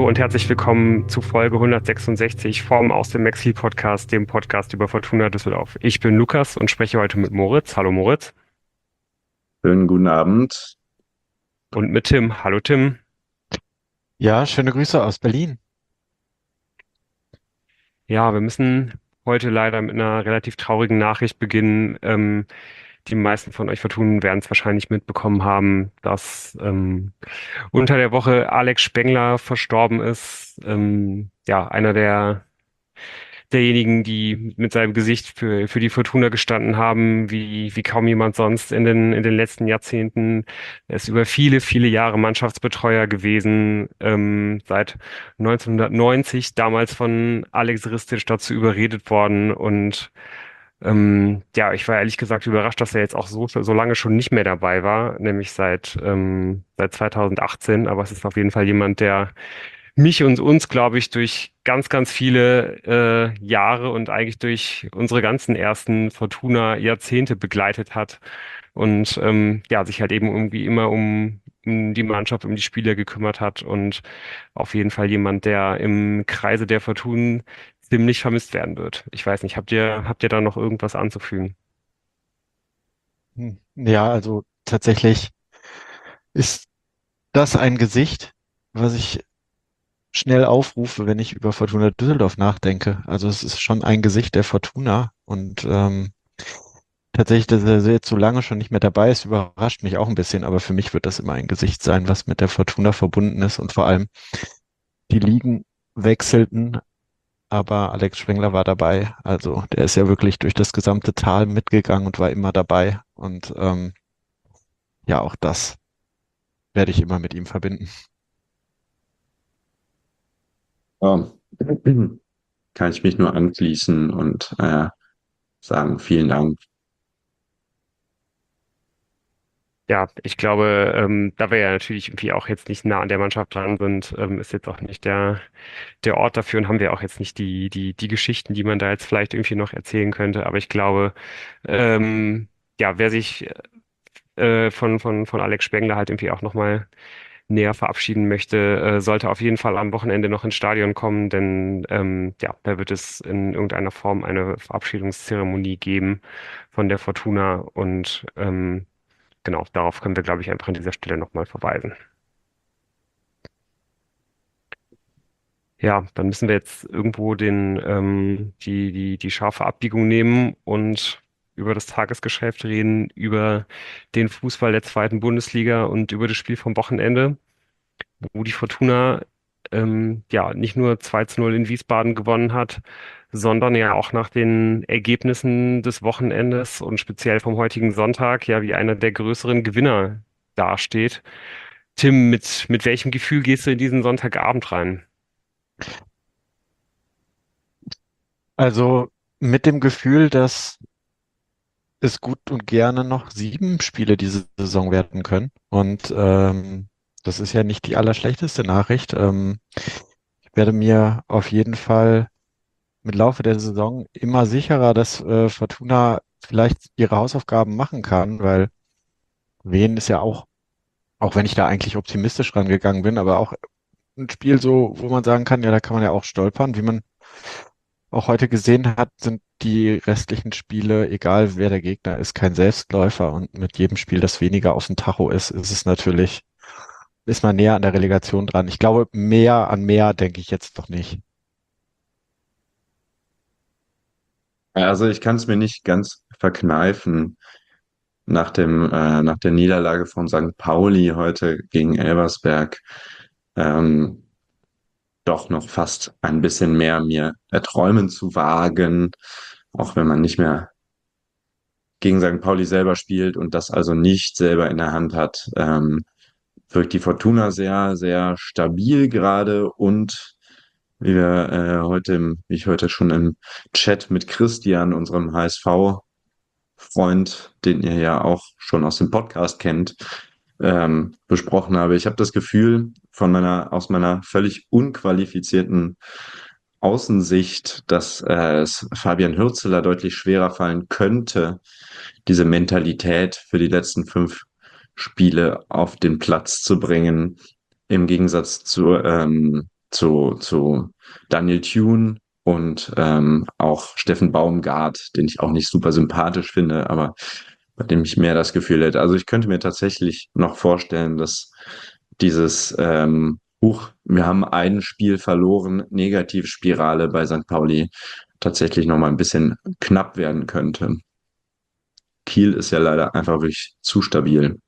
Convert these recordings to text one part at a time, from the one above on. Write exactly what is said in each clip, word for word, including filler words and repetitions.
und herzlich willkommen zu Folge hundertsechsundsechzig vom Aus dem Exil Podcast, dem Podcast über Fortuna Düsseldorf. Ich bin Lukas und spreche heute mit Moritz. Hallo Moritz. Schönen guten Abend. Und mit Tim. Hallo Tim. Ja, schöne Grüße aus Berlin. Ja, wir müssen heute leider mit einer relativ traurigen Nachricht beginnen. Ähm, die meisten von euch Fortunen werden es wahrscheinlich mitbekommen haben, dass ähm, unter der Woche Alex Spengler verstorben ist. Ähm, ja, einer der derjenigen, die mit seinem Gesicht für, für die Fortuna gestanden haben, wie, wie kaum jemand sonst in den, in den letzten Jahrzehnten. Er ist über viele, viele Jahre Mannschaftsbetreuer gewesen, ähm, seit neunzehnhundertneunzig, damals von Alex Ristic dazu überredet worden. Und ähm, ja, ich war ehrlich gesagt überrascht, dass er jetzt auch so, so lange schon nicht mehr dabei war, nämlich seit, ähm, seit zweitausendachtzehn. Aber es ist auf jeden Fall jemand, der mich und uns, glaube ich, durch ganz, ganz viele äh, Jahre und eigentlich durch unsere ganzen ersten Fortuna-Jahrzehnte begleitet hat und ähm, ja, sich halt eben irgendwie immer um, um die Mannschaft, um die Spieler gekümmert hat und auf jeden Fall jemand, der im Kreise der Fortunen ziemlich vermisst werden wird. Ich weiß nicht, habt ihr, habt ihr da noch irgendwas anzufügen? Hm, Ja, also tatsächlich ist das ein Gesicht, was ich schnell aufrufe, wenn ich über Fortuna Düsseldorf nachdenke. Also es ist schon ein Gesicht der Fortuna und ähm, tatsächlich, dass er jetzt so lange schon nicht mehr dabei ist, überrascht mich auch ein bisschen, aber für mich wird das immer ein Gesicht sein, was mit der Fortuna verbunden ist und vor allem die Ligen wechselten, aber Alex Spengler war dabei. Also der ist ja wirklich durch das gesamte Tal mitgegangen und war immer dabei und ähm, ja, auch das werde ich immer mit ihm verbinden. Ja, kann ich mich nur anschließen und äh, sagen, vielen Dank. Ja, ich glaube, ähm, da wir ja natürlich irgendwie auch jetzt nicht nah an der Mannschaft dran sind, ähm, ist jetzt auch nicht der, der Ort dafür und haben wir auch jetzt nicht die, die, die Geschichten, die man da jetzt vielleicht irgendwie noch erzählen könnte. Aber ich glaube, ähm, ja, wer sich äh, von, von, von Alex Spengler halt irgendwie auch nochmal näher verabschieden möchte, äh, sollte auf jeden Fall am Wochenende noch ins Stadion kommen, denn ähm, ja, da wird es in irgendeiner Form eine Verabschiedungszeremonie geben von der Fortuna und ähm, genau, darauf können wir, glaube ich, einfach an dieser Stelle nochmal verweisen. Ja, dann müssen wir jetzt irgendwo den, ähm, die, die, die scharfe Abbiegung nehmen und über das Tagesgeschäft reden, über den Fußball der zweiten Bundesliga und über das Spiel vom Wochenende, wo die Fortuna ähm, ja nicht nur zwei zu null in Wiesbaden gewonnen hat, sondern ja auch nach den Ergebnissen des Wochenendes und speziell vom heutigen Sonntag ja wie einer der größeren Gewinner dasteht. Tim, mit, mit welchem Gefühl gehst du in diesen Sonntagabend rein? Also mit dem Gefühl, dass es gut und gerne noch sieben Spiele diese Saison werden können. Und ähm, das ist ja nicht die allerschlechteste Nachricht. Ähm, ich werde mir auf jeden Fall mit Laufe der Saison immer sicherer, dass äh, Fortuna vielleicht ihre Hausaufgaben machen kann, weil Wien ist ja auch, auch wenn ich da eigentlich optimistisch rangegangen bin, aber auch ein Spiel so, wo man sagen kann, ja, da kann man ja auch stolpern. Wie man auch heute gesehen hat, sind die restlichen Spiele, egal wer der Gegner ist, kein Selbstläufer. Und mit jedem Spiel, das weniger auf dem Tacho ist, ist es natürlich, ist man näher an der Relegation dran. Ich glaube, mehr an mehr denke ich jetzt noch nicht. Also ich kann es mir nicht ganz verkneifen, nach dem, äh, nach der Niederlage von Sankt Pauli heute gegen Elversberg ähm, doch noch fast ein bisschen mehr mir erträumen zu wagen, auch wenn man nicht mehr gegen Sankt Pauli selber spielt und das also nicht selber in der Hand hat. Ähm, wirkt die Fortuna sehr, sehr stabil gerade und wie wir äh, heute, im, wie ich heute schon im Chat mit Christian, unserem H S V-Freund, den ihr ja auch schon aus dem Podcast kennt, ähm, besprochen habe. Ich habe das Gefühl, von meiner, aus meiner völlig unqualifizierten Außensicht, dass äh, es Fabian Hürzeler deutlich schwerer fallen könnte, diese Mentalität für die letzten fünf Spiele auf den Platz zu bringen, im Gegensatz zu ähm, zu, zu Daniel Thune und ähm, auch Steffen Baumgart, den ich auch nicht super sympathisch finde, aber bei dem ich mehr das Gefühl hätte. Also ich könnte mir tatsächlich noch vorstellen, dass dieses ähm, Huch, wir haben ein Spiel verloren, Negativspirale bei Sankt Pauli tatsächlich noch mal ein bisschen knapp werden könnte. Kiel ist ja leider einfach wirklich zu stabil.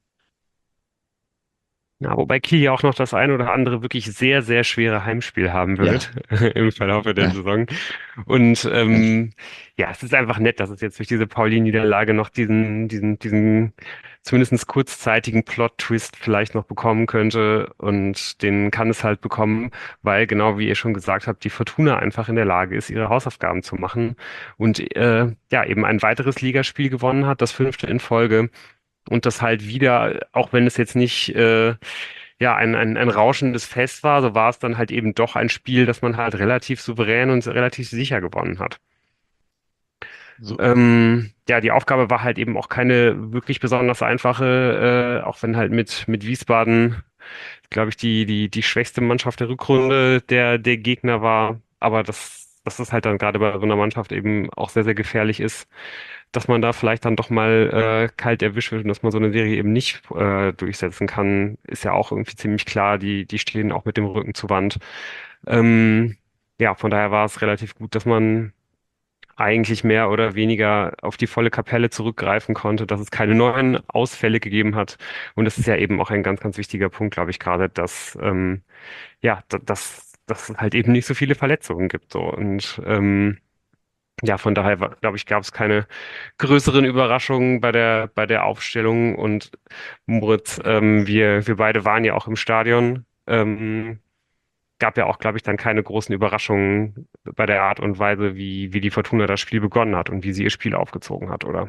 Ja, wobei Kiel ja auch noch das ein oder andere wirklich sehr, sehr schwere Heimspiel haben Ja, wird im Verlauf der ja, Saison. Und ja. ähm, ja, es ist einfach nett, dass es jetzt durch diese Pauli-Niederlage noch diesen, diesen, diesen zumindest kurzzeitigen Plot-Twist vielleicht noch bekommen könnte. Und den kann es halt bekommen, weil genau wie ihr schon gesagt habt, die Fortuna einfach in der Lage ist, ihre Hausaufgaben zu machen und äh, ja, eben ein weiteres Ligaspiel gewonnen hat, das fünfte in Folge. Und das halt wieder, auch wenn es jetzt nicht äh, ja ein, ein, ein rauschendes Fest war, so war es dann halt eben doch ein Spiel, das man halt relativ souverän und relativ sicher gewonnen hat. So, Ähm, ja, die Aufgabe war halt eben auch keine wirklich besonders einfache, äh, auch wenn halt mit, mit Wiesbaden, glaube ich, die, die, die schwächste Mannschaft der Rückrunde der, der Gegner war. Aber das, dass das halt dann gerade bei so einer Mannschaft eben auch sehr, sehr gefährlich ist, dass man da vielleicht dann doch mal äh, kalt erwischt wird und dass man so eine Serie eben nicht äh, durchsetzen kann, ist ja auch irgendwie ziemlich klar. Die, die stehen auch mit dem Rücken zur Wand. Ähm, ja, von daher war es relativ gut, dass man eigentlich mehr oder weniger auf die volle Kapelle zurückgreifen konnte, dass es keine neuen Ausfälle gegeben hat. Und das ist ja eben auch ein ganz, ganz wichtiger Punkt, glaube ich, gerade, dass ähm, ja, da- dass, dass es halt eben nicht so viele Verletzungen gibt. So. Und ähm, ja, von daher, glaube ich, gab es keine größeren Überraschungen bei der, bei der Aufstellung. Und Moritz, ähm, wir, wir beide waren ja auch im Stadion. Ähm, gab ja auch, glaube ich, dann keine großen Überraschungen bei der Art und Weise, wie, wie die Fortuna das Spiel begonnen hat und wie sie ihr Spiel aufgezogen hat, oder?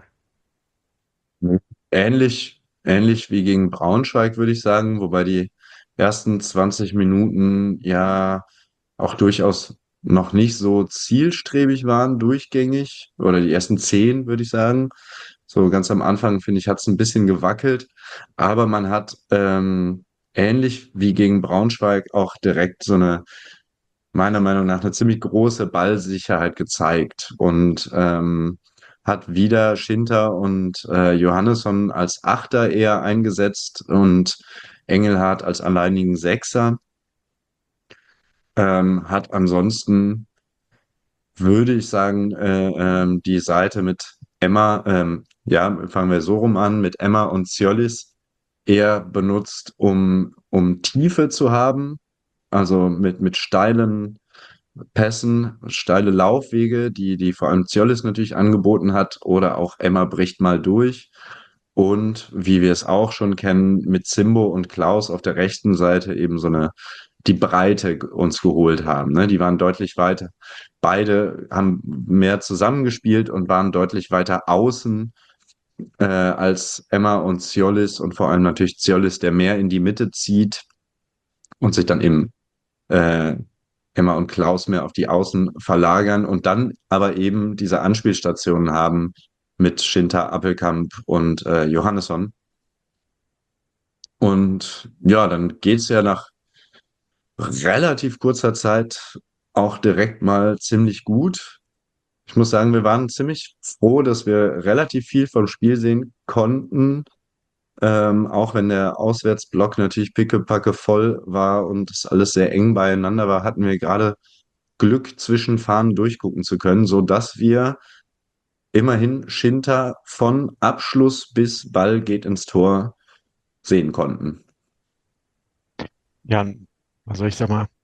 Ähnlich, ähnlich wie gegen Braunschweig, würde ich sagen, wobei die ersten zwanzig Minuten ja auch durchaus noch nicht so zielstrebig waren, durchgängig, oder die ersten zehn, würde ich sagen. So ganz am Anfang, finde ich, hat es ein bisschen gewackelt, aber man hat ähm, ähnlich wie gegen Braunschweig auch direkt so eine, meiner Meinung nach, eine ziemlich große Ballsicherheit gezeigt und ähm, hat wieder Schinter und äh, Johannesson als Achter eher eingesetzt und Engelhardt als alleinigen Sechser. Ähm, hat ansonsten, würde ich sagen, äh, ähm, die Seite mit Emma, ähm, ja, fangen wir so rum an, mit Emma und Ziolis eher benutzt, um, um Tiefe zu haben, also mit, mit steilen Pässen, steile Laufwege, die, die vor allem Ziolis natürlich angeboten hat, oder auch Emma bricht mal durch. Und wie wir es auch schon kennen, mit Zimbo und Klaus auf der rechten Seite eben so eine, die Breite uns geholt haben. Ne? Die waren deutlich weiter. Beide haben mehr zusammengespielt und waren deutlich weiter außen äh, als Emma und Ziolis und vor allem natürlich Ziolis, der mehr in die Mitte zieht und sich dann eben äh, Emma und Klaus mehr auf die Außen verlagern und dann aber eben diese Anspielstationen haben mit Schinter, Appelkamp und äh, Johannesson. Und ja, dann geht's ja nach relativ kurzer Zeit auch direkt mal ziemlich gut. Ich muss sagen, wir waren ziemlich froh, dass wir relativ viel vom Spiel sehen konnten, ähm, auch wenn der Auswärtsblock natürlich pickepacke voll war und es alles sehr eng beieinander war, hatten wir gerade Glück, zwischen Fahnen durchgucken zu können, so dass wir immerhin Schinter von Abschluss bis Ball geht ins Tor sehen konnten. ja, also ich sag mal,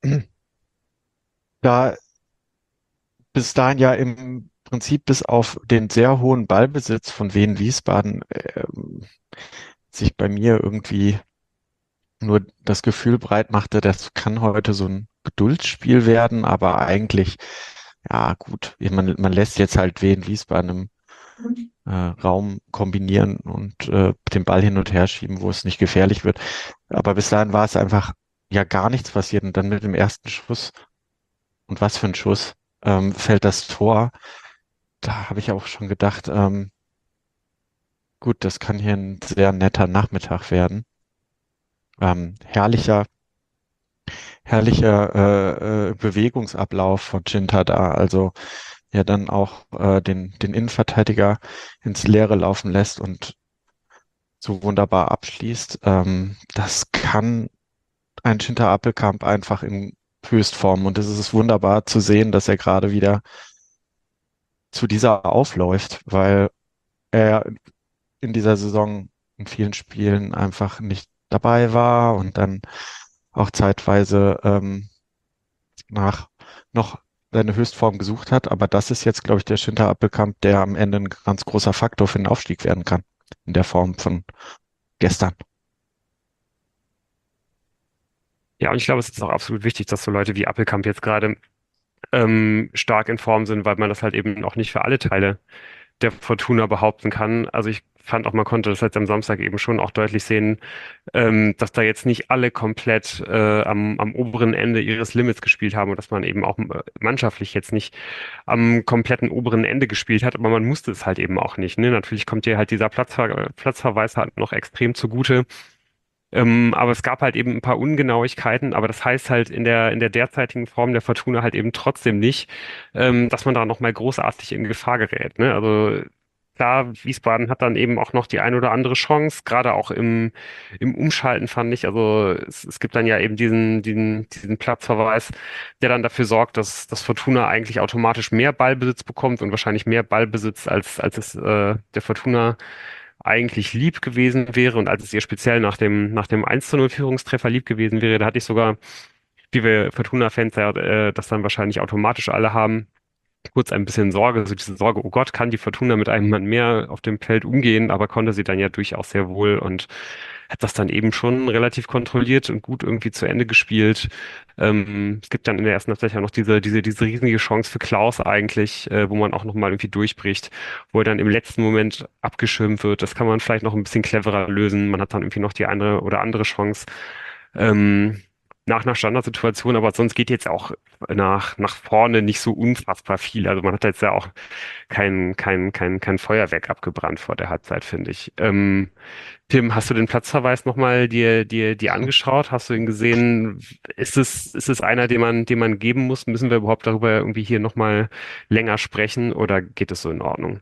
da bis dahin ja im Prinzip bis auf den sehr hohen Ballbesitz von Wien Wiesbaden ähm, sich bei mir irgendwie nur das Gefühl breit machte, das kann heute so ein Geduldsspiel werden, aber eigentlich, ja gut, man, man lässt jetzt halt Wien Wiesbaden im äh, Raum kombinieren und äh, den Ball hin und her schieben, wo es nicht gefährlich wird. Aber bis dahin war es einfach ja gar nichts passiert und dann mit dem ersten Schuss, und was für ein Schuss, ähm, fällt das Tor. Da habe ich auch schon gedacht, ähm, gut, das kann hier ein sehr netter Nachmittag werden. Ähm, herrlicher herrlicher äh, äh, Bewegungsablauf von Ginter da. Also ja dann auch äh, den, den Innenverteidiger ins Leere laufen lässt und so wunderbar abschließt. Ähm, das kann ein Ginter Appelkamp einfach in Höchstform. Und es ist wunderbar zu sehen, dass er gerade wieder zu dieser aufläuft, weil er in dieser Saison in vielen Spielen einfach nicht dabei war und dann auch zeitweise ähm, nach noch seine Höchstform gesucht hat. Aber das ist jetzt, glaube ich, der Schinter Appelkamp, der am Ende ein ganz großer Faktor für den Aufstieg werden kann. In der Form von gestern. Ja, und ich glaube, es ist auch absolut wichtig, dass so Leute wie Appelkamp jetzt gerade ähm, stark in Form sind, weil man das halt eben auch nicht für alle Teile der Fortuna behaupten kann. Also ich fand auch, man konnte das jetzt am Samstag eben schon auch deutlich sehen, ähm, dass da jetzt nicht alle komplett äh, am, am oberen Ende ihres Limits gespielt haben und dass man eben auch äh, mannschaftlich jetzt nicht am kompletten oberen Ende gespielt hat, aber man musste es halt eben auch nicht. Ne? Natürlich kommt dir halt dieser Platzver Platzverweis halt noch extrem zugute. Ähm, aber es gab halt eben ein paar Ungenauigkeiten, aber das heißt halt in der, in der derzeitigen Form der Fortuna halt eben trotzdem nicht, ähm, dass man da nochmal großartig in Gefahr gerät, ne? Also klar, Wiesbaden hat dann eben auch noch die ein oder andere Chance, gerade auch im, im Umschalten fand ich. Also es, es gibt dann ja eben diesen, diesen, diesen Platzverweis, der dann dafür sorgt, dass, dass Fortuna eigentlich automatisch mehr Ballbesitz bekommt und wahrscheinlich mehr Ballbesitz, als, als es äh, der Fortuna eigentlich lieb gewesen wäre und als es ihr speziell nach dem, nach dem eins zu null Führungstreffer lieb gewesen wäre, da hatte ich sogar, wie wir Fortuna-Fans ja, äh, das dann wahrscheinlich automatisch alle haben, kurz ein bisschen Sorge, so diese Sorge, oh Gott, kann die Fortuna mit einem Mann mehr auf dem Feld umgehen, aber konnte sie dann ja durchaus sehr wohl und hat das dann eben schon relativ kontrolliert und gut irgendwie zu Ende gespielt. Ähm, es gibt dann in der ersten Halbzeit ja noch diese, diese, diese riesige Chance für Klaus eigentlich, äh, wo man auch nochmal irgendwie durchbricht, wo er dann im letzten Moment abgeschirmt wird. Das kann man vielleicht noch ein bisschen cleverer lösen. Man hat dann irgendwie noch die eine oder andere Chance. Ähm, nach einer Standardsituation, aber sonst geht jetzt auch nach, nach vorne nicht so unfassbar viel. Also man hat jetzt ja auch kein, kein, kein, kein Feuerwerk abgebrannt vor der Halbzeit, finde ich. Ähm, Tim, hast du den Platzverweis nochmal dir, dir, dir angeschaut? Hast du ihn gesehen? Ist es, ist es einer, den man, den man geben muss? Müssen wir überhaupt darüber irgendwie hier nochmal länger sprechen oder geht es so in Ordnung?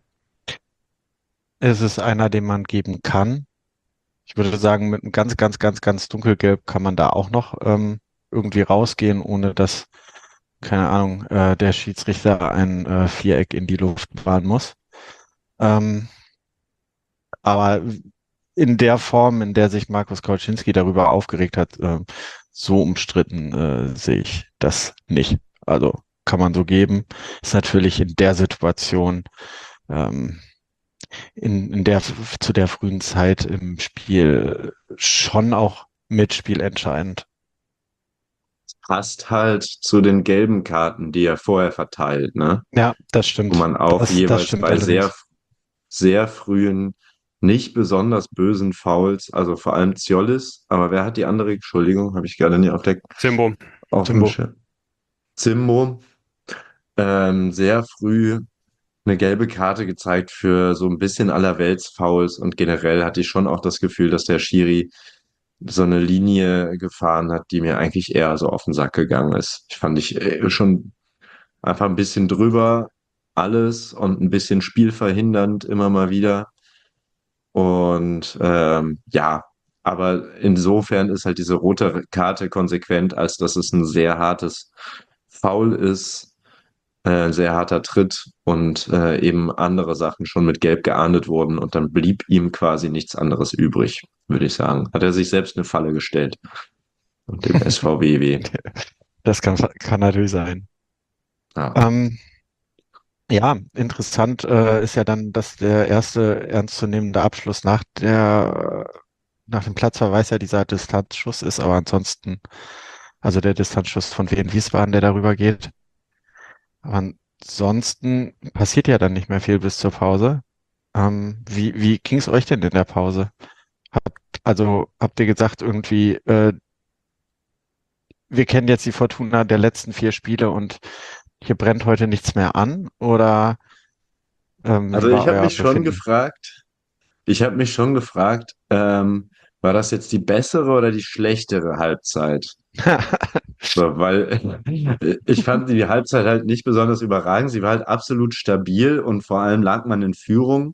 Es ist einer, den man geben kann. Ich würde sagen, mit einem ganz, ganz, ganz, ganz dunkelgelb kann man da auch noch ähm, irgendwie rausgehen, ohne dass, keine Ahnung, äh, der Schiedsrichter ein äh, Viereck in die Luft malen muss. Ähm, aber in der Form, in der sich Markus Kauczynski darüber aufgeregt hat, äh, so umstritten äh, sehe ich das nicht. Also kann man so geben. Ist natürlich in der Situation, ähm, in, in der zu der frühen Zeit im Spiel schon auch mitspielentscheidend. Passt halt zu den gelben Karten, die er vorher verteilt, ne? Ja, das Wo stimmt. man auch Das, das jeweils stimmt bei sehr, allerdings. sehr frühen, nicht besonders bösen Fouls, also vor allem Ziolis, aber wer hat die andere? Entschuldigung, habe ich gerade nicht auf der, Simbo. auf dem Timbo. Schirm. Zimbo, ähm, sehr früh eine gelbe Karte gezeigt für so ein bisschen Allerwelts-Fouls und generell hatte ich schon auch das Gefühl, dass der Schiri so eine Linie gefahren hat, die mir eigentlich eher so auf den Sack gegangen ist. Ich fand ich äh, schon einfach ein bisschen drüber alles und ein bisschen spielverhindernd immer mal wieder. Und ähm, ja, aber insofern ist halt diese rote Karte konsequent, als dass es ein sehr hartes Foul ist, äh, sehr harter Tritt und äh, eben andere Sachen schon mit Gelb geahndet wurden und dann blieb ihm quasi nichts anderes übrig, würde ich sagen. Hat er sich selbst eine Falle gestellt und dem S V W W. Das kann, kann natürlich sein. Ja. Ähm, ja, interessant äh, ist ja dann, dass der erste ernstzunehmende Abschluss nach der, nach dem Platzverweis ja dieser Distanzschuss ist, aber ansonsten, also der Distanzschuss von Wien Wiesbaden, der darüber geht. Aber ansonsten passiert ja dann nicht mehr viel bis zur Pause. Ähm, wie wie ging es euch denn in der Pause? Habt, also habt ihr gesagt irgendwie, äh, wir kennen jetzt die Fortuna der letzten vier Spiele und hier brennt heute nichts mehr an? Oder ähm, Also wie war ich habe euer mich schon Befinden? gefragt, ich habe mich schon gefragt, ähm, war das jetzt die bessere oder die schlechtere Halbzeit? So, weil ich fand die Halbzeit halt nicht besonders überragend. Sie war halt absolut stabil und vor allem lag man in Führung.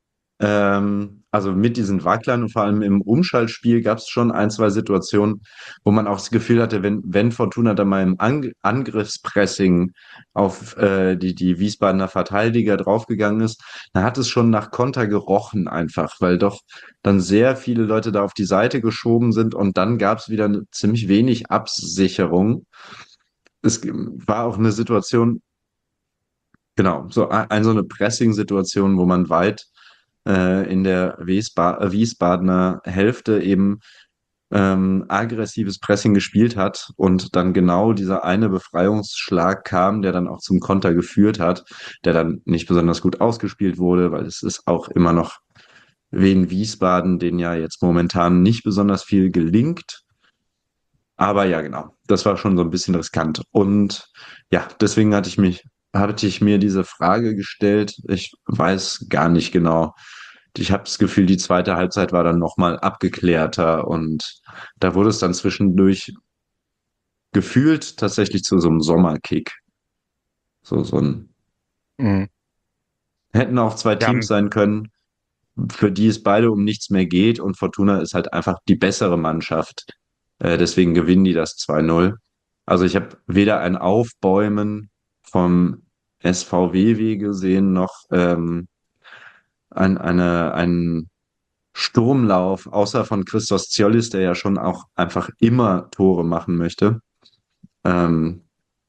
Ähm, also mit diesen Wacklern und vor allem im Umschaltspiel gab es schon ein, zwei Situationen, wo man auch das Gefühl hatte, wenn, wenn Fortuna da mal im Ang Angriffspressing auf äh, die, die Wiesbadener Verteidiger draufgegangen ist, dann hat es schon nach Konter gerochen einfach, weil doch dann sehr viele Leute da auf die Seite geschoben sind und dann gab es wieder eine, ziemlich wenig Absicherung. Es war auch eine Situation, genau, so ein, ein- so eine Pressing-Situation, wo man weit äh, in der Wiesba äh, Wiesbadener Hälfte eben ähm, aggressives Pressing gespielt hat und dann genau dieser eine Befreiungsschlag kam, der dann auch zum Konter geführt hat, der dann nicht besonders gut ausgespielt wurde, weil es ist auch immer noch Wien Wiesbaden, denen ja jetzt momentan nicht besonders viel gelingt. Aber ja, genau, das war schon so ein bisschen riskant. Und ja, deswegen hatte ich mich, hatte ich mir diese Frage gestellt. Ich weiß gar nicht genau. Ich habe das Gefühl, die zweite Halbzeit war dann nochmal abgeklärter und da wurde es dann zwischendurch gefühlt tatsächlich zu so einem Sommerkick. So, so ein, Mhm. hätten auch zwei Ja, Teams sein können, für die es beide um nichts mehr geht und Fortuna ist halt einfach die bessere Mannschaft. Äh, deswegen gewinnen die das zwei null. Also ich habe weder ein Aufbäumen vom S V W W gesehen, noch ähm, ein, eine, ein Sturmlauf, außer von Christos Ziolis, der ja schon auch einfach immer Tore machen möchte. Ähm,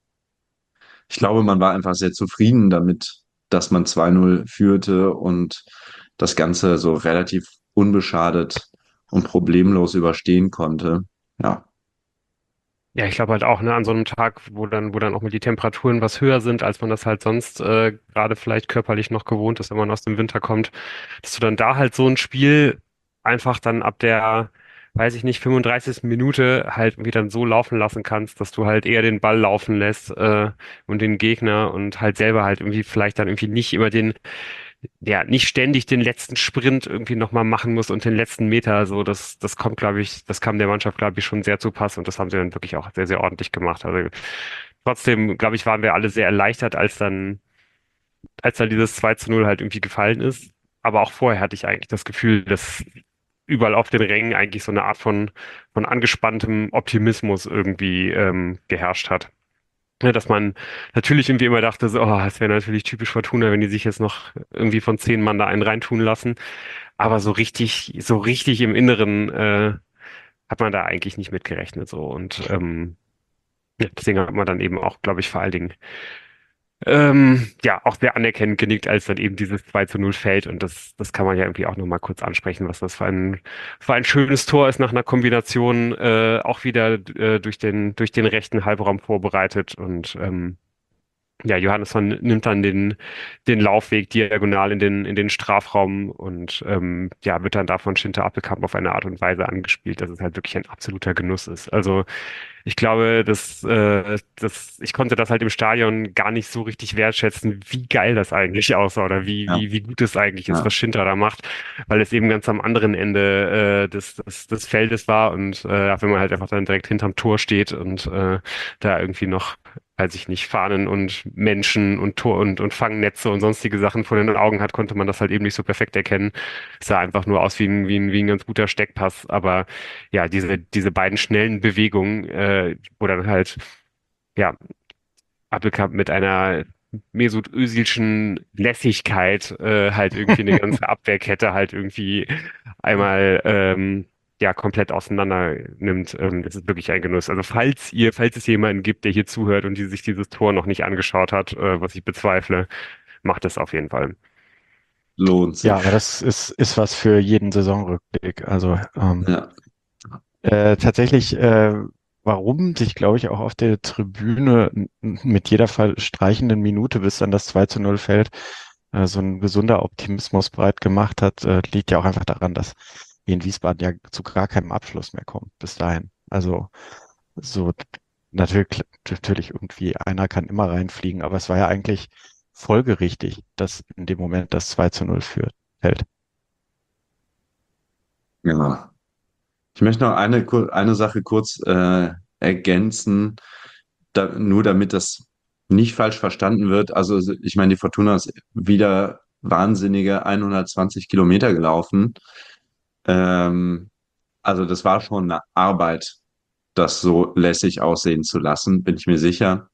ich glaube, man war einfach sehr zufrieden damit, dass man zwei null führte und das Ganze so relativ unbeschadet und problemlos überstehen konnte. Ja, Ja, ich glaube halt auch, ne, an so einem Tag, wo dann, wo dann auch mal die Temperaturen was höher sind, als man das halt sonst äh, gerade vielleicht körperlich noch gewohnt ist, wenn man aus dem Winter kommt, dass du dann da halt so ein Spiel einfach dann ab der, weiß ich nicht, fünfunddreißigsten Minute halt irgendwie dann so laufen lassen kannst, dass du halt eher den Ball laufen lässt äh, und den Gegner und halt selber halt irgendwie vielleicht dann irgendwie nicht immer den ja, nicht ständig den letzten Sprint irgendwie nochmal machen muss und den letzten Meter, so, das, das kommt, glaube ich, das kam der Mannschaft, glaube ich, schon sehr zu Pass und das haben sie dann wirklich auch sehr, sehr ordentlich gemacht. Also trotzdem, glaube ich, waren wir alle sehr erleichtert, als dann, als dann dieses zwei zu null halt irgendwie gefallen ist. Aber auch vorher hatte ich eigentlich das Gefühl, dass überall auf den Rängen eigentlich so eine Art von, von angespanntem Optimismus irgendwie ähm, geherrscht hat. Ne, dass man natürlich irgendwie immer dachte, so, oh, es wäre natürlich typisch Fortuna, wenn die sich jetzt noch irgendwie von zehn Mann da einen reintun lassen. Aber so richtig, so richtig im Inneren äh, hat man da eigentlich nicht mit gerechnet. So. Und ähm, ja, deswegen hat man dann eben auch, glaube ich, vor allen Dingen ähm, ja auch sehr anerkennend genickt, als dann eben dieses zwei zu null fällt. Und das, das kann man ja irgendwie auch nochmal kurz ansprechen, was das für ein, für ein schönes Tor ist nach einer Kombination äh, auch wieder äh, durch den, durch den rechten Halbraum vorbereitet. Und ähm, ja, Johannesson nimmt dann den, den Laufweg diagonal in den, in den Strafraum und ähm, ja, wird dann davon Schinter Appelkamp auf eine Art und Weise angespielt, dass es halt wirklich ein absoluter Genuss ist. Also ich glaube, dass, äh, dass ich konnte das halt im Stadion gar nicht so richtig wertschätzen, wie geil das eigentlich aussah oder wie, ja, wie, wie gut es eigentlich ist, ja. was Schinter da macht, weil es eben ganz am anderen Ende äh, des, des, des Feldes war und äh, wenn man halt einfach dann direkt hinterm Tor steht und äh, da irgendwie noch, weiß ich nicht, Fahnen und Menschen und Tor und, und Fangnetze und sonstige Sachen vor den Augen hat, konnte man das halt eben nicht so perfekt erkennen. Es sah einfach nur aus wie ein, wie ein, wie ein ganz guter Steckpass, aber ja, diese, diese beiden schnellen Bewegungen, äh, wo dann halt, ja, Appelkamp mit einer Mesut Özilschen Lässigkeit äh, halt irgendwie eine ganze Abwehrkette halt irgendwie einmal ähm, ja komplett auseinander nimmt. Ähm, das ist wirklich ein Genuss. Also falls ihr, falls es jemanden gibt, der hier zuhört und die sich dieses Tor noch nicht angeschaut hat, äh, was ich bezweifle, macht es auf jeden Fall. Lohnt Ja, sich. aber das ist, ist was für jeden Saisonrückblick. Also ähm, Ja, äh, tatsächlich, äh, warum sich, glaube ich, auch auf der Tribüne n- mit jeder verstreichenden Minute, bis dann das zwei zu null fällt, äh, so ein gesunder Optimismus breit gemacht hat, äh, liegt ja auch einfach daran, dass wir in Wiesbaden ja zu gar keinem Abschluss mehr kommen bis dahin. Also so natürlich, natürlich irgendwie einer kann immer reinfliegen, aber es war ja eigentlich folgerichtig, dass in dem Moment das zwei zu null führt, fällt. genau. Ich möchte noch eine, kur- eine Sache kurz äh, ergänzen, da, nur damit das nicht falsch verstanden wird. Also ich meine, die Fortuna ist wieder wahnsinnige hundertzwanzig Kilometer gelaufen. Ähm, also das war schon eine Arbeit, das so lässig aussehen zu lassen, bin ich mir sicher.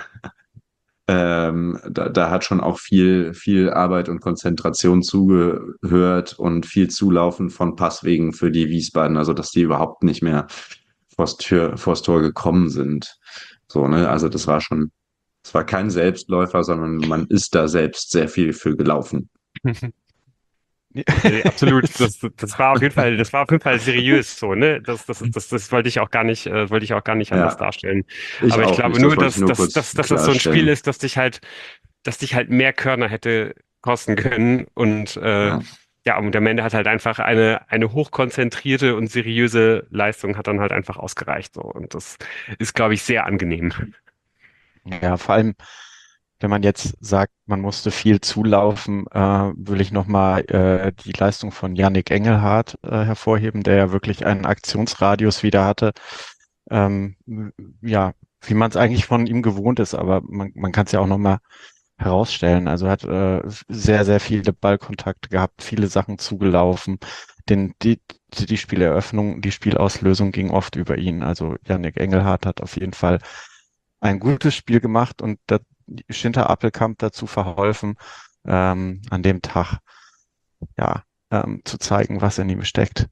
Ähm, da, da hat schon auch viel, viel Arbeit und Konzentration zugehört und viel Zulaufen von Passwegen für die Wiesbaden, also dass die überhaupt nicht mehr vors Tür, vors Tor gekommen sind. So, ne? Also das war schon, es war kein Selbstläufer, sondern man ist da selbst sehr viel für gelaufen. Ja, nee, absolut. Das, das war auf jeden Fall, das war auf jeden Fall seriös so, ne? Das, das, das, das wollte ich auch gar nicht, äh, wollte ich auch gar nicht anders Ja, darstellen. ich Aber ich auch glaube nicht. Das nur, wollte ich dass, nur dass, kurz dass, dass das so ein Spiel klarstellen. ist, dass dich halt, dass dich halt mehr Körner hätte kosten können. Und äh, Ja. ja, und am Ende hat halt einfach eine, eine hochkonzentrierte und seriöse Leistung hat dann halt einfach ausgereicht. So. Und das ist, glaube ich, sehr angenehm. Ja, vor allem, wenn man jetzt sagt, man musste viel zulaufen, äh, will ich nochmal äh, die Leistung von Yannick Engelhardt äh, hervorheben, der ja wirklich einen Aktionsradius wieder hatte. Ähm, ja, wie man es eigentlich von ihm gewohnt ist, aber man, man kann es ja auch nochmal herausstellen. Also er hat äh, sehr, sehr viele Ballkontakte gehabt, viele Sachen zugelaufen. Denn die, die, die Spieleröffnung, die Spielauslösung ging oft über ihn. Also Yannick Engelhardt hat auf jeden Fall ein gutes Spiel gemacht und da, Schinter Appelkamp dazu verholfen, ähm, an dem Tag ja ähm, zu zeigen, was in ihm steckt.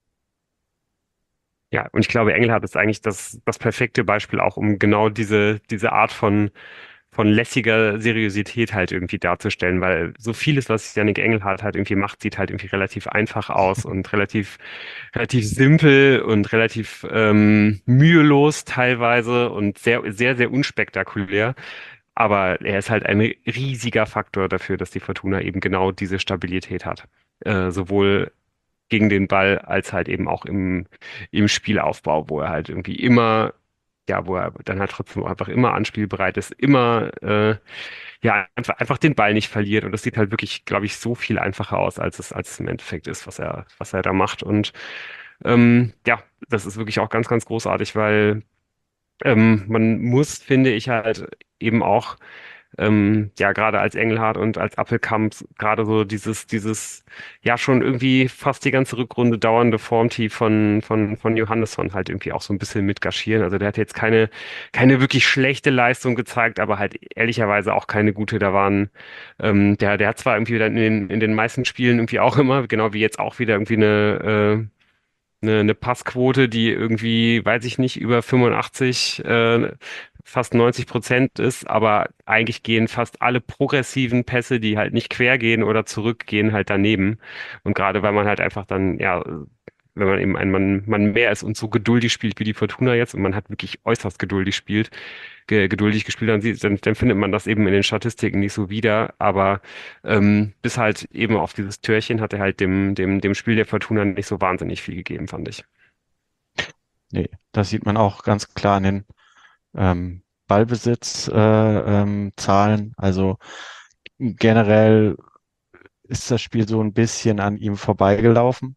Ja, und ich glaube, Engelhardt ist eigentlich das, das perfekte Beispiel auch, um genau diese, diese Art von von lässiger Seriosität halt irgendwie darzustellen, weil so vieles, was Yannick Engelhardt halt irgendwie macht, sieht halt irgendwie relativ einfach aus und relativ, relativ simpel und relativ ähm, mühelos teilweise und sehr, sehr, sehr unspektakulär. Aber er ist halt ein riesiger Faktor dafür, dass die Fortuna eben genau diese Stabilität hat. Äh, sowohl gegen den Ball als halt eben auch im, im Spielaufbau, wo er halt irgendwie immer ja, wo er dann halt trotzdem einfach immer anspielbereit ist, immer äh, ja einfach, einfach den Ball nicht verliert und das sieht halt wirklich, glaube ich, so viel einfacher aus, als es als es im Endeffekt ist, was er was er da macht und ähm, ja, das ist wirklich auch ganz ganz großartig, weil ähm, man muss, finde ich halt eben auch ähm, ja, gerade als Engelhardt und als Appelkamp gerade so dieses, dieses, ja, schon irgendwie fast die ganze Rückrunde dauernde Formtief von, von, von Johannesson halt irgendwie auch so ein bisschen mit gaschieren. Also der hat jetzt keine, keine wirklich schlechte Leistung gezeigt, aber halt ehrlicherweise auch keine gute. Da waren, ähm, der, der hat zwar irgendwie dann in den, in den meisten Spielen irgendwie auch immer, genau wie jetzt auch wieder irgendwie eine, äh, eine, eine Passquote, die irgendwie, weiß ich nicht, über fünfundachtzig, äh, fast neunzig Prozent ist, aber eigentlich gehen fast alle progressiven Pässe, die halt nicht quer gehen oder zurück, gehen halt daneben. Und gerade weil man halt einfach dann, ja, wenn man eben ein Mann, Mann mehr ist und so geduldig spielt wie die Fortuna jetzt und man hat wirklich äußerst geduldig spielt, ge geduldig gespielt, dann, sieht, dann, dann findet man das eben in den Statistiken nicht so wieder. Aber ähm, bis halt eben auf dieses Törchen hat er halt dem, dem, dem Spiel der Fortuna nicht so wahnsinnig viel gegeben, fand ich. Nee, das sieht man auch ganz klar an den ähm, Ballbesitz, äh, ähm, Zahlen. Also generell ist das Spiel so ein bisschen an ihm vorbeigelaufen.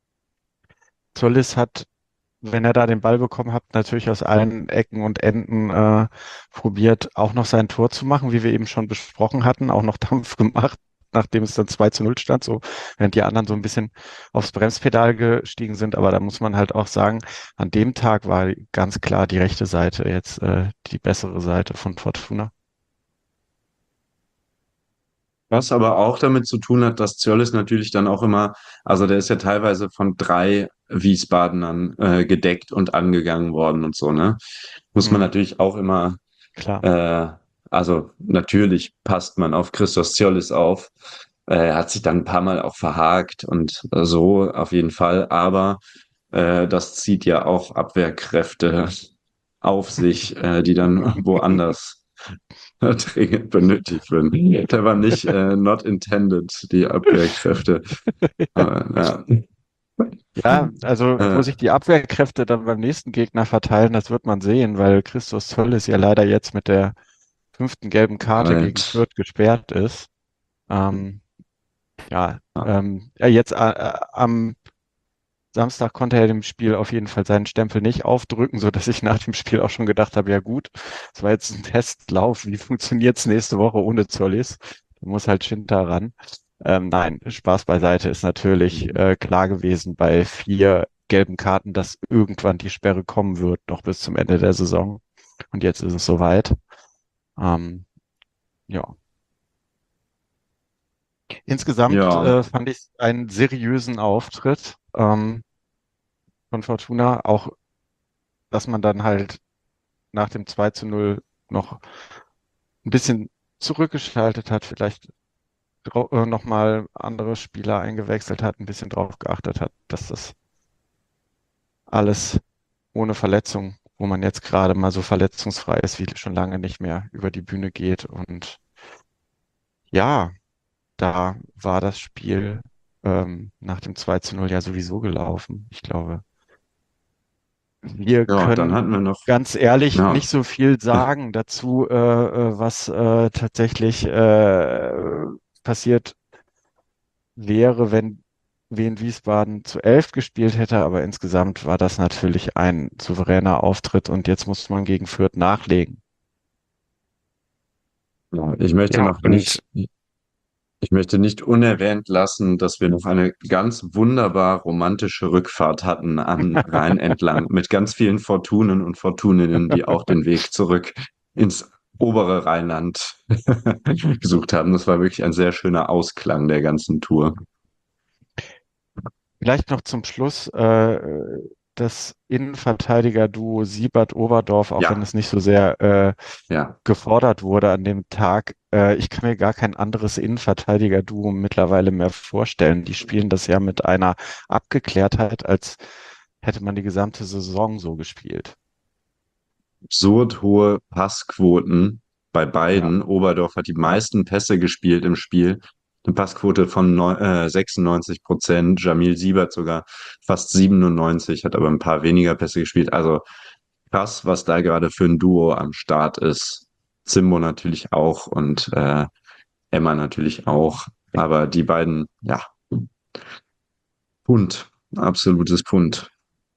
Zollis hat, wenn er da den Ball bekommen hat, natürlich aus allen Ecken und Enden äh, probiert, auch noch sein Tor zu machen, wie wir eben schon besprochen hatten, auch noch Dampf gemacht, nachdem es dann zwei zu null stand, so während die anderen so ein bisschen aufs Bremspedal gestiegen sind. Aber da muss man halt auch sagen, an dem Tag war ganz klar die rechte Seite jetzt äh, die bessere Seite von Fortuna. Was aber auch damit zu tun hat, dass Zirlis natürlich dann auch immer, also der ist ja teilweise von drei Wiesbadenern äh, gedeckt und angegangen worden und so, ne? Muss man Mhm, natürlich auch immer, klar. äh, also natürlich passt man auf Christos Zirlis auf. Äh, er hat sich dann ein paar Mal auch verhakt und äh, so auf jeden Fall, aber äh, das zieht ja auch Abwehrkräfte auf sich, äh, die dann woanders dringend benötigt werden. Der war nicht äh, not intended, die Abwehrkräfte. Aber, Ja, also ja. wo Äh, sich die Abwehrkräfte dann beim nächsten Gegner verteilen, das wird man sehen, weil Christos Zollis ja leider jetzt mit der fünften gelben Karte gegen halt, Fürth gesperrt ist. Ähm, ja, ähm, ja, jetzt äh, äh, am Samstag konnte er dem Spiel auf jeden Fall seinen Stempel nicht aufdrücken, so dass ich nach dem Spiel auch schon gedacht habe, ja gut, das war jetzt ein Testlauf, wie funktioniert's nächste Woche ohne Zollis? Da muss halt Schinter ran. Ähm, nein, Spaß beiseite, ist natürlich äh, klar gewesen bei vier gelben Karten, dass irgendwann die Sperre kommen wird, noch bis zum Ende der Saison. Und jetzt ist es soweit. Ähm, ja. Insgesamt Ja, äh, fand ich einen seriösen Auftritt ähm, von Fortuna, auch dass man dann halt nach dem zwei zu null noch ein bisschen zurückgeschaltet hat, vielleicht drau- äh, nochmal andere Spieler eingewechselt hat, ein bisschen drauf geachtet hat, dass das alles ohne Verletzung, wo man jetzt gerade mal so verletzungsfrei ist, wie schon lange nicht mehr über die Bühne geht. Und ja, da war das Spiel ähm, nach dem zwei zu null ja sowieso gelaufen. Ich glaube, wir ja, dann können hatten wir noch, ganz ehrlich ja, nicht so viel sagen dazu, äh, äh, was äh, tatsächlich äh, passiert wäre, wenn Wien Wiesbaden zu elf gespielt hätte. Aber insgesamt war das natürlich ein souveräner Auftritt und jetzt muss man gegen Fürth nachlegen. ja, ich möchte Ja, noch und nicht, ich möchte nicht unerwähnt lassen, dass wir noch eine ganz wunderbar romantische Rückfahrt hatten am Rhein entlang mit ganz vielen Fortunen und Fortuninnen, die auch den Weg zurück ins obere Rheinland gesucht haben. Das war wirklich ein sehr schöner Ausklang der ganzen Tour. Vielleicht noch zum Schluss äh, das Innenverteidiger-Duo Siebert-Oberdorf, auch wenn Ja, es nicht so sehr äh, ja. gefordert wurde an dem Tag. Äh, ich kann mir gar kein anderes Innenverteidiger-Duo mittlerweile mehr vorstellen. Die spielen das ja mit einer Abgeklärtheit, als hätte man die gesamte Saison so gespielt. Absurd hohe Passquoten bei Ja. beiden. Oberdorf hat die meisten Pässe gespielt im Spiel. Eine Passquote von neun, äh, sechsundneunzig Prozent. Jamil Siebert sogar fast siebenundneunzig, hat aber ein paar weniger Pässe gespielt. Also krass, was da gerade für ein Duo am Start ist. Zimbo natürlich auch und äh, Emma natürlich auch. Aber die beiden, ja, Pund, absolutes Pund.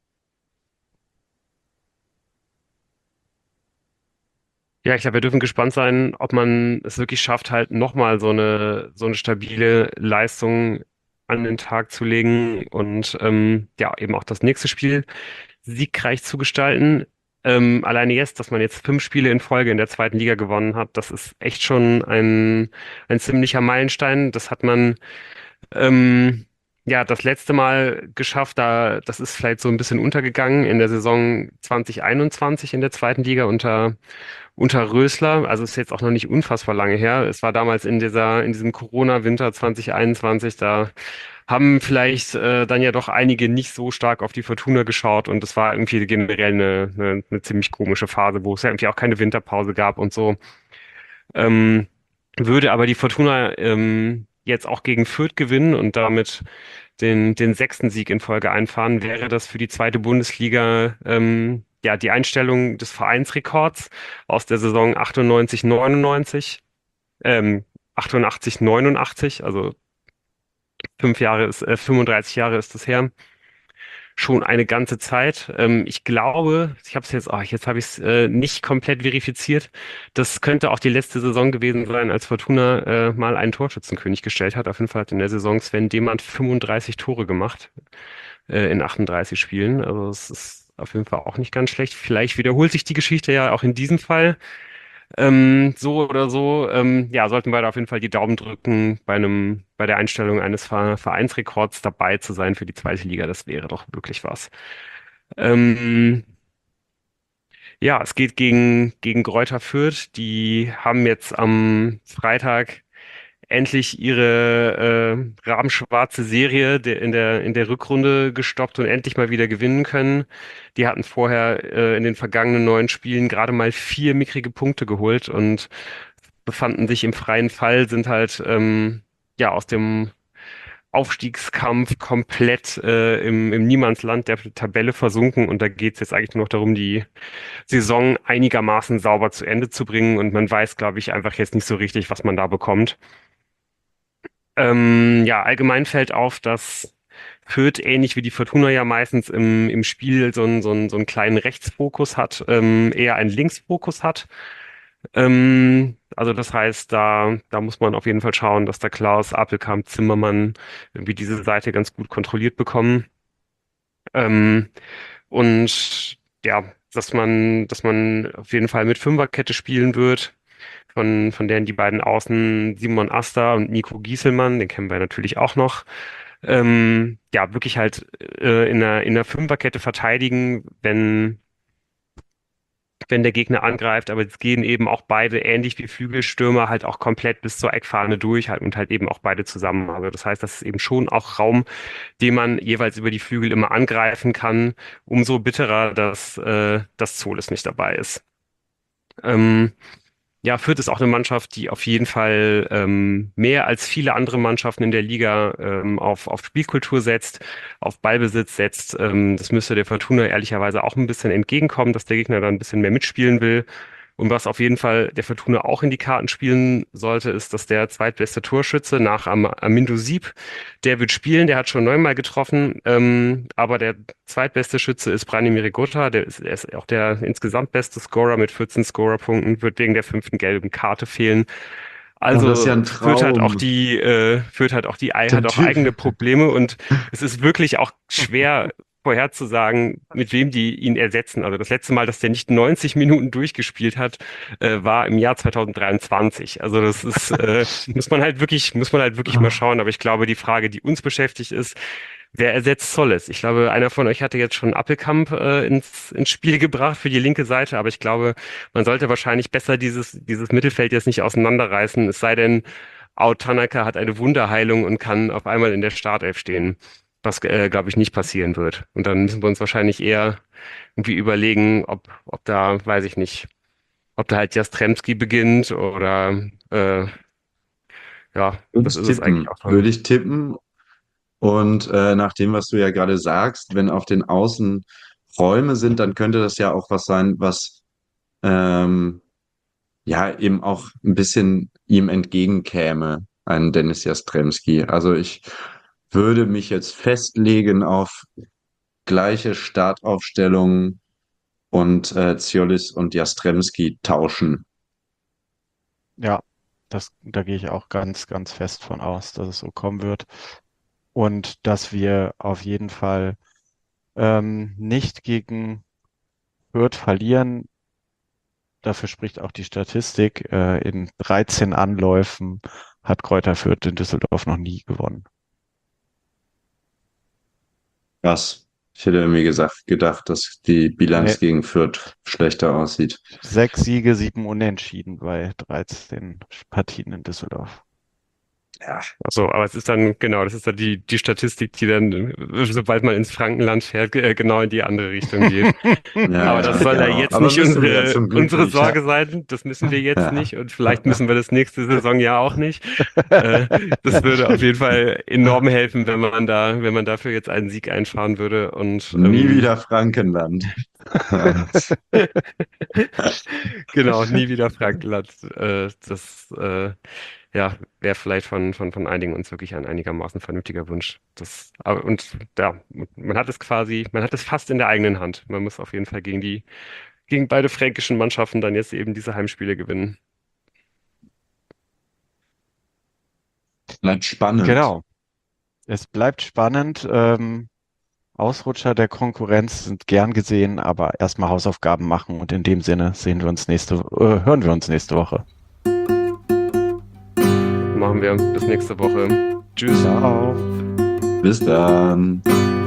ja, ich glaube, wir dürfen gespannt sein, ob man es wirklich schafft, halt nochmal so eine, so eine stabile Leistung an den Tag zu legen und ähm, ja, eben auch das nächste Spiel siegreich zu gestalten. Ähm, alleine jetzt, dass man jetzt fünf Spiele in Folge in der zweiten Liga gewonnen hat, das ist echt schon ein, ein ziemlicher Meilenstein. Das hat man ähm, ja das letzte Mal geschafft. Da, das ist vielleicht so ein bisschen untergegangen in der Saison zwanzig einundzwanzig in der zweiten Liga unter unter Rösler. Also ist jetzt auch noch nicht unfassbar lange her. Es war damals in dieser in diesem Corona-Winter zwanzig einundzwanzig. Da haben vielleicht äh, dann ja doch einige nicht so stark auf die Fortuna geschaut und es war irgendwie generell eine, eine, eine ziemlich komische Phase, wo es ja irgendwie auch keine Winterpause gab und so. Ähm, würde aber die Fortuna ähm, jetzt auch gegen Fürth gewinnen und damit den, den sechsten Sieg in Folge einfahren, wäre das für die zweite Bundesliga ähm, ja die Einstellung des Vereinsrekords aus der Saison achtundneunzig neunundneunzig, ähm, achtundachtzig neunundachtzig, also fünf Jahre ist, äh, fünfunddreißig Jahre ist das her. Schon eine ganze Zeit. Ähm, ich glaube, ich habe es jetzt, oh, jetzt habe ich es äh, nicht komplett verifiziert. Das könnte auch die letzte Saison gewesen sein, als Fortuna äh, mal einen Torschützenkönig gestellt hat. Auf jeden Fall hat in der Saison Sven Demand fünfunddreißig Tore gemacht äh, in achtunddreißig Spielen. Also es ist auf jeden Fall auch nicht ganz schlecht. Vielleicht wiederholt sich die Geschichte ja auch in diesem Fall. Ähm, so oder so, ähm, ja, sollten wir da auf jeden Fall die Daumen drücken, bei einem, bei der Einstellung eines Ver Vereinsrekords dabei zu sein für die zweite Liga. Das wäre doch wirklich was. Ähm, ja, es geht gegen, gegen Greuther Fürth. Die haben jetzt am Freitag endlich ihre äh, rabenschwarze Serie der, in der, in der Rückrunde gestoppt und endlich mal wieder gewinnen können. Die hatten vorher äh, in den vergangenen neun Spielen gerade mal vier mickrige Punkte geholt und befanden sich im freien Fall, sind halt ähm, ja aus dem Aufstiegskampf komplett äh, im, im Niemandsland der Tabelle versunken und da geht es jetzt eigentlich nur noch darum, die Saison einigermaßen sauber zu Ende zu bringen und man weiß, glaube ich, einfach jetzt nicht so richtig, was man da bekommt. Ähm, ja, allgemein fällt auf, dass Fürth, ähnlich wie die Fortuna ja meistens im, im Spiel so einen, so einen, so einen kleinen Rechtsfokus hat, ähm, eher einen Linksfokus hat. Ähm, also das heißt, da, da muss man auf jeden Fall schauen, dass der Klaus, Apelkamp, Zimmermann irgendwie diese Seite ganz gut kontrolliert bekommen. Ähm, und ja, dass man, dass man auf jeden Fall mit Fünferkette spielen wird, von, von deren die beiden Außen Simon Asta und Nico Gieselmann, den kennen wir natürlich auch noch. Ähm, ja, wirklich halt äh, in der, in der Fünferkette verteidigen, wenn wenn der Gegner angreift, aber es gehen eben auch beide, ähnlich wie Flügelstürmer, halt auch komplett bis zur Eckfahne durch halt und halt eben auch beide zusammen. Also das heißt, das ist eben schon auch Raum, den man jeweils über die Flügel immer angreifen kann. Umso bitterer, dass äh, das Zolis nicht dabei ist. Ähm, ja, Fürth ist auch eine Mannschaft, die auf jeden Fall ähm, mehr als viele andere Mannschaften in der Liga ähm, auf, auf Spielkultur setzt, auf Ballbesitz setzt. Ähm, das müsste der Fortuna ehrlicherweise auch ein bisschen entgegenkommen, dass der Gegner da ein bisschen mehr mitspielen will. Und was auf jeden Fall der Fortuna auch in die Karten spielen sollte, ist, dass der zweitbeste Torschütze nach Am Amindo Sieb, der wird spielen, der hat schon neunmal getroffen, ähm, aber der zweitbeste Schütze ist Branimir Rigotta, der ist, der ist auch der insgesamt beste Scorer mit vierzehn Scorerpunkten, wird wegen der fünften gelben Karte fehlen. Und das ist ja Also ein führt halt auch Traum. die, äh, führt halt auch die, Ei- Der hat auch Typ. eigene Probleme und es ist wirklich auch schwer vorherzusagen, mit wem die ihn ersetzen. Also das letzte Mal, dass der nicht neunzig Minuten durchgespielt hat, äh, war im Jahr zwanzig dreiundzwanzig. Also das ist, äh, muss man halt wirklich, muss man halt wirklich mal schauen. Aber ich glaube, die Frage, die uns beschäftigt, ist, wer ersetzt Solles? Ich glaube, einer von euch hatte jetzt schon Appelkamp äh, ins, ins Spiel gebracht für die linke Seite, aber ich glaube, man sollte wahrscheinlich besser dieses, dieses Mittelfeld jetzt nicht auseinanderreißen, es sei denn, Ao Tanaka hat eine Wunderheilung und kann auf einmal in der Startelf stehen, was, äh, glaube ich, nicht passieren wird. Und dann müssen wir uns wahrscheinlich eher irgendwie überlegen, ob, ob da, weiß ich nicht, ob da halt Jastrzemski beginnt oder äh, ja, Würde das ich ist es eigentlich tippen. auch Würde schon. ich tippen. Und äh, nach dem, was du ja gerade sagst, wenn auf den Außen Räume sind, dann könnte das ja auch was sein, was ähm, ja eben auch ein bisschen ihm entgegenkäme, ein Dennis Jastrzemski. Also ich würde mich jetzt festlegen auf gleiche Startaufstellung und äh, Ziolis und Jastrzemski tauschen. Ja, das, da gehe ich auch ganz, ganz fest von aus, dass es so kommen wird. Und dass wir auf jeden Fall ähm, nicht gegen Fürth verlieren. Dafür spricht auch die Statistik. Äh, in dreizehn Anläufen hat Greuther Fürth in Düsseldorf noch nie gewonnen. Krass. Ich hätte irgendwie gesagt, gedacht, dass die Nee, Bilanz gegen Fürth schlechter aussieht. sechs Siege, sieben Unentschieden bei dreizehn Partien in Düsseldorf. Ja. Also, aber es ist dann, genau, das ist dann die, die Statistik, die dann, äh, sobald man ins Frankenland fährt, äh, genau in die andere Richtung geht. Ja, Aber das ja, soll ja genau. jetzt Aber nicht müssen wir ja unsere, zum Glück unsere nicht. Ja. Sorge sein. Das müssen wir jetzt Ja. nicht. Und vielleicht müssen wir das nächste Saison ja auch nicht. Äh, das würde auf jeden Fall enorm helfen, wenn man da, wenn man dafür jetzt einen Sieg einfahren würde. Und Nie ähm, wieder Frankenland. genau, nie wieder Frankenland. Äh, das äh, ja, wäre vielleicht von, von, von einigen uns wirklich ein einigermaßen vernünftiger Wunsch. Das, aber, und ja, man hat es quasi, man hat es fast in der eigenen Hand. Man muss auf jeden Fall gegen die, gegen beide fränkischen Mannschaften dann jetzt eben diese Heimspiele gewinnen. Bleibt spannend. Genau. Es bleibt spannend. Ähm, Ausrutscher der Konkurrenz sind gern gesehen, aber erstmal Hausaufgaben machen und in dem Sinne sehen wir uns nächste, äh, hören wir uns nächste Woche. Machen wir bis nächste Woche. Tschüss. Ciao. Bis dann.